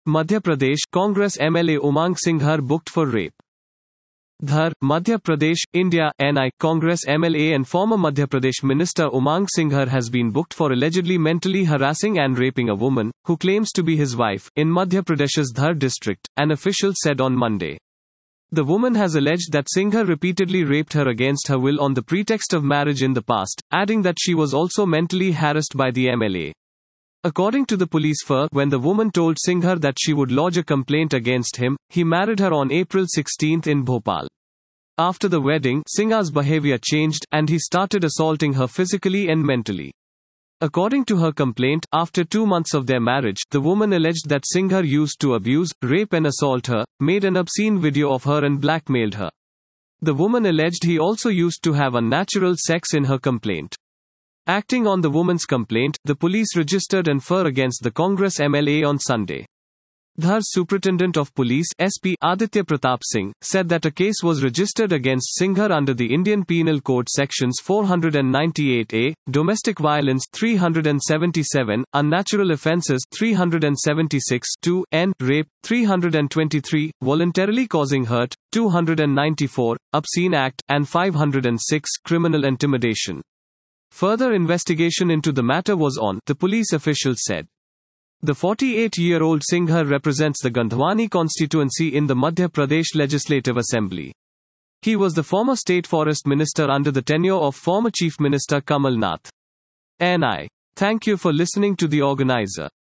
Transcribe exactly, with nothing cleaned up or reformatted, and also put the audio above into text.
Madhya Pradesh, Congress M L A Umang Singhar booked for rape. Dhar, Madhya Pradesh, India, N I, Congress M L A and former Madhya Pradesh Minister Umang Singhar has been booked for allegedly mentally harassing and raping a woman, who claims to be his wife, in Madhya Pradesh's Dhar district, an official said on Monday. The woman has alleged that Singhar repeatedly raped her against her will on the pretext of marriage in the past, adding that she was also mentally harassed by the M L A. According to the police, for when the woman told Singhar that she would lodge a complaint against him, he married her on April sixteenth in Bhopal. After the wedding, Singhar's behavior changed, and he started assaulting her physically and mentally. According to her complaint, after two months of their marriage, the woman alleged that Singhar used to abuse, rape and assault her, made an obscene video of her and blackmailed her. The woman alleged he also used to have unnatural sex in her complaint. Acting on the woman's complaint, the police registered an F I R against the Congress M L A on Sunday. Dhar's Superintendent of Police S P Aditya Pratap Singh said that a case was registered against Singhar under the Indian Penal Code sections four ninety-eight A, domestic violence three seventy-seven, unnatural offences three seventy-six, two, N, rape three twenty-three, voluntarily causing hurt two ninety-four, obscene act, and five hundred six, criminal intimidation. Further investigation into the matter was on, the police official said. The forty-eight-year-old Singhar represents the Gandhwani constituency in the Madhya Pradesh Legislative Assembly. He was the former State Forest Minister under the tenure of former Chief Minister Kamal Nath. N I. Thank you for listening to the organizer.